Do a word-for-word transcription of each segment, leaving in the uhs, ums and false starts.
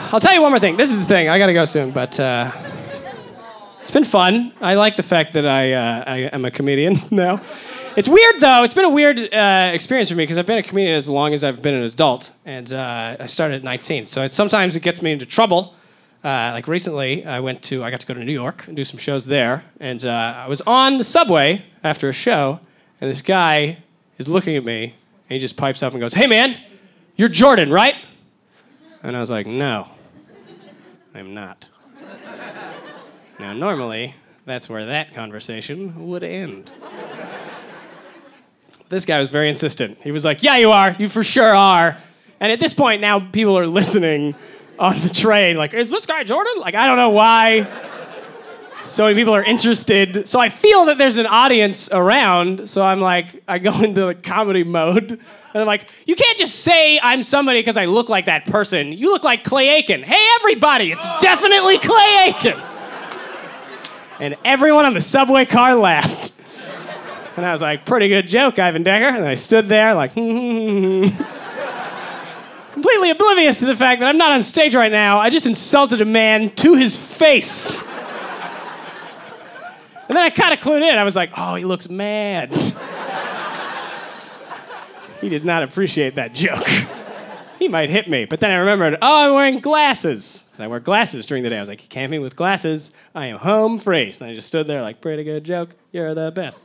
I'll tell you one more thing. This is the thing. I gotta go soon, but uh, it's been fun. I like the fact that I uh, I am a comedian now. It's weird though. It's been a weird uh, experience for me because I've been a comedian as long as I've been an adult, and uh, I started at nineteen. So it, sometimes it gets me into trouble. Uh, like recently, I went to I got to go to New York and do some shows there, and uh, I was on the subway after a show, and this guy is looking at me, and he just pipes up and goes, "Hey man, you're Jordan, right?" And I was like, "No, I'm not." Now, normally, that's where that conversation would end. This guy was very insistent. He was like, "Yeah, you are. You for sure are." And at this point, now people are listening on the train, like, "Is this guy Jordan?" Like, I don't know why so many people are interested. So I feel that there's an audience around, so I'm like, I go into the comedy mode, and I'm like, you can't just say I'm somebody because I look like that person. You look like Clay Aiken. Hey, everybody, it's definitely Clay Aiken. And everyone on the subway car laughed. And I was like, pretty good joke, Ivan Decker. And I stood there like, hmm, completely oblivious to the fact that I'm not on stage right now. I just insulted a man to his face. And then I kind of clued in. I was like, oh, he looks mad. He did not appreciate that joke. He might hit me. But then I remembered, oh, I'm wearing glasses. Because I wear glasses during the day. I was like, you can't hit me with glasses. I am home free. So then I just stood there like, pretty good joke. You're the best.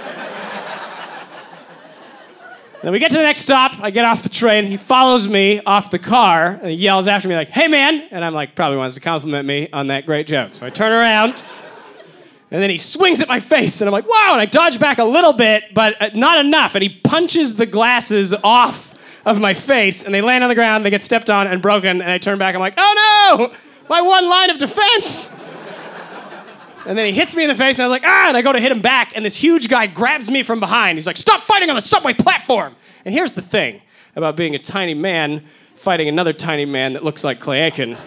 Then we get to the next stop. I get off the train. He follows me off the car. And he yells after me like, "Hey, man." And I'm like, probably wants to compliment me on that great joke. So I turn around. And then he swings at my face. And I'm like, wow. And I dodge back a little bit, but not enough. And he punches the glasses off of my face. And they land on the ground. They get stepped on and broken. And I turn back. I'm like, oh, no. My one line of defense. And then he hits me in the face, and I was like, ah, and I go to hit him back, and this huge guy grabs me from behind. He's like, stop fighting on the subway platform. And here's the thing about being a tiny man fighting another tiny man that looks like Clay Aiken.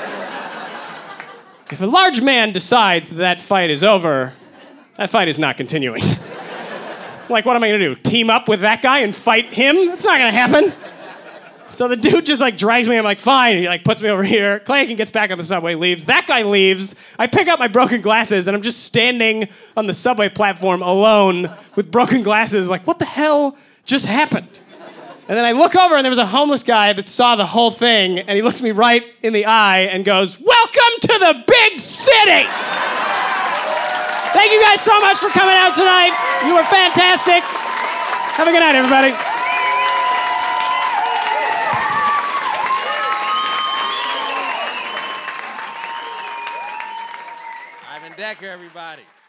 If a large man decides that that fight is over, that fight is not continuing. Like, what am I gonna do? Team up with that guy and fight him? That's not gonna happen. So the dude just like drags me. I'm like, fine. He like puts me over here. Clay Aiken gets back on the subway, leaves. That guy leaves. I pick up my broken glasses, and I'm just standing on the subway platform alone with broken glasses. Like, what the hell just happened? And then I look over, and there was a homeless guy that saw the whole thing, and he looks me right in the eye and goes, "Welcome to the big city!" Thank you guys so much for coming out tonight. You were fantastic. Have a good night, everybody. Ivan Decker, everybody.